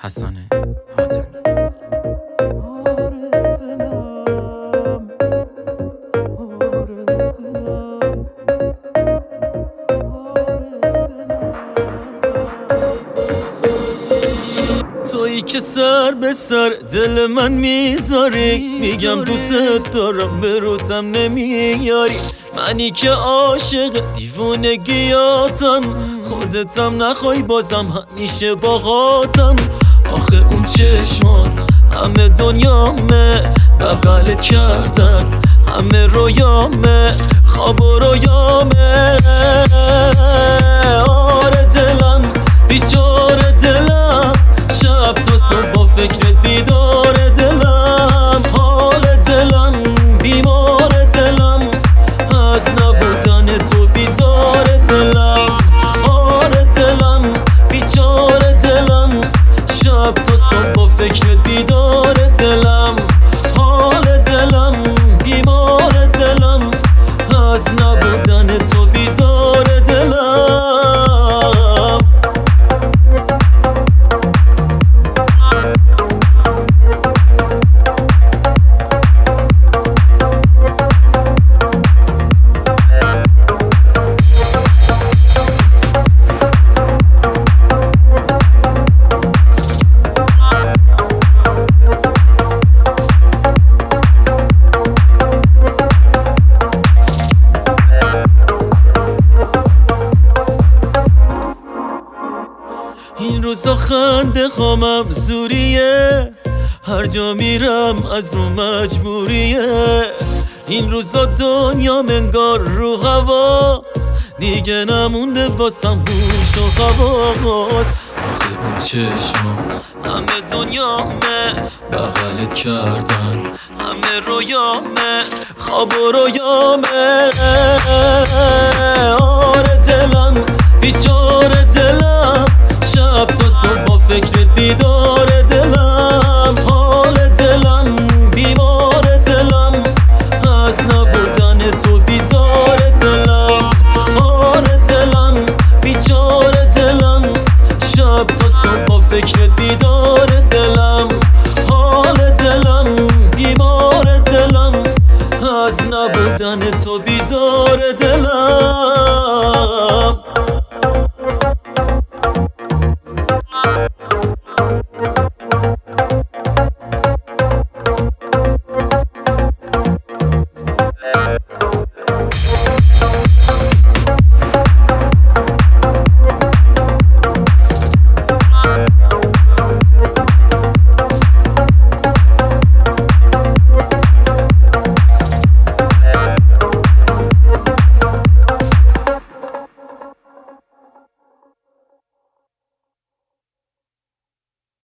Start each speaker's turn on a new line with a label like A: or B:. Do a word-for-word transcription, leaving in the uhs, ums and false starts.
A: حسن حاتمی.
B: تویی که سر به سر دل من میذاری، میگم دوست دارم به روتم نمیاری. منی که عاشق دیوونگیاتم، خودتم نخوای بازم همیشه باهاتم. آخه اون چشمات همه دنیامه، بغلت کردن همه رویامه، خواب و رویامه. آره دلم بیچاره دلم، شب تا صبح با فکرت بیدار دلم. حال دلم بیمار دلم، از نبودن تو بیزار دلم. آره دلم بیچاره دلم، شب تا صبح با فکرت بیدار دلم. حال دلم بیمار دلم، از نبودن تو بیزار دلم. این روزا خنده خامم زوریه، هر جا میرم از رو مجبوریه. این روزا دنیا منگار رو هواست، دیگه نمونده واسم هوش و حواس. آخه اون چشمات همه دنیامه، بغلت کردن همه رویامه، خواب و رویامه. آره دلم بیچاره دلم، شب تا صبح با فکرت بیدار دلم. حال دلم بیمار دلم، از نبودن تو بیزار دلم. آره دلم بیچاره دلم، شب تا صبح با فکرت بیدار دلم.